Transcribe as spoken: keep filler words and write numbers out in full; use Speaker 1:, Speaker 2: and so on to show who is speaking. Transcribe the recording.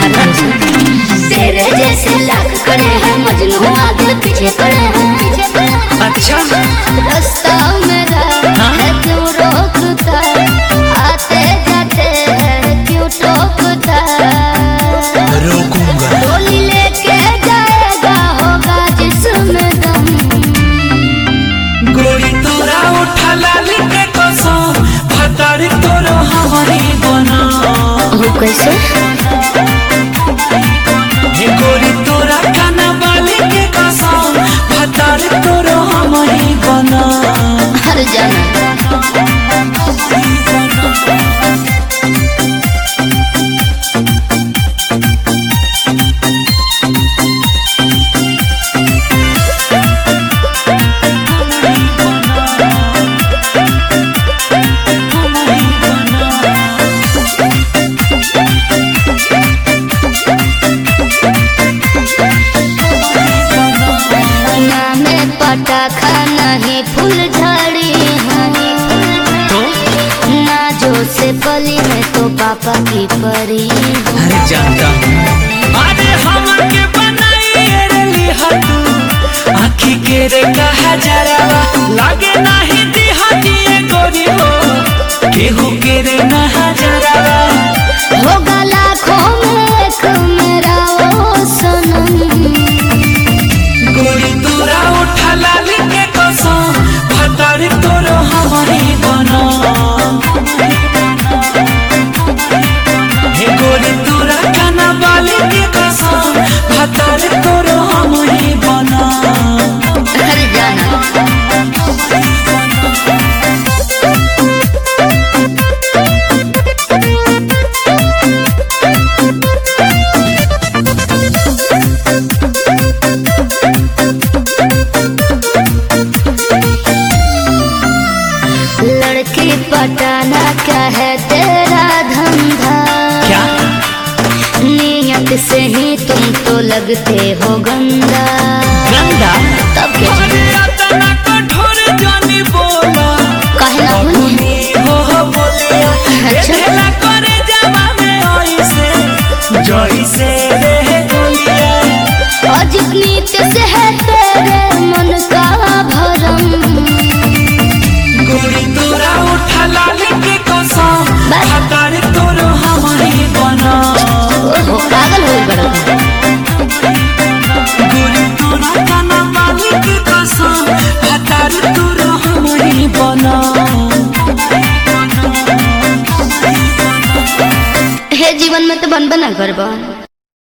Speaker 1: तेरे जैसे लाख करे हैं मजनू आगे पीछे पड़े हैं।
Speaker 2: अच्छा
Speaker 1: रास्ता मेरा है क्यों रोकता, आते जाते हैं क्यों टोकता।
Speaker 2: रोकूंगा
Speaker 1: डोली लेके जाएगा होगा जिसमें दम।
Speaker 2: गोरी तोरा उठा लाली के कसम भतारी तोरो हमारी बना।
Speaker 1: वो कैसे?
Speaker 2: हे गोरी तोरा खाना वाली के कसम भतारी तोरो हमारी बना।
Speaker 1: हर जाना पटाखा नहीं फूल झड़ी हनी
Speaker 2: तो
Speaker 1: ना जो से पली है तो पापा की परी।
Speaker 2: अरे जानता अरे हमर के बनाई रे लिहतू आँखी के रे कहा जरावा लागे नहीं दिहती गोरी हो केहू के रे नहा जरावा
Speaker 1: होगा लाखों में एक मेरा वो सनम।
Speaker 2: गोरी तोरा उठा लाली के कसम भतारी तोरो हमारी बना। हे गोरी तोरा खाना वाली के कसम भतारी तोरो हमारी बना।
Speaker 1: हर जाना लड़की पटाना क्या है तेरा धंधा?
Speaker 2: क्या
Speaker 1: नियत से ही तुम तो लगते हो गंदा।
Speaker 2: गंदा
Speaker 1: तब क्या
Speaker 2: अरे अतना कठोर जानी बोला
Speaker 1: काहे ना बोली?
Speaker 2: अपनी हो हो बोलिया
Speaker 1: अच्छा।
Speaker 2: भेला करे जमा में ऐसे जैसे रे गोलिया
Speaker 1: और जितनी से है तेरे मन का भरम।
Speaker 2: गोरी तोरा उठा लाली के कसम
Speaker 1: बस।
Speaker 2: भतारी तोरो हमारी बना।
Speaker 1: ओहो पागल हो बड़ा।
Speaker 2: गोरी तोरा खाना वाली के कसम भतारी तोरो हमारी बना।
Speaker 1: हे जीवन में तो बन बना करबा।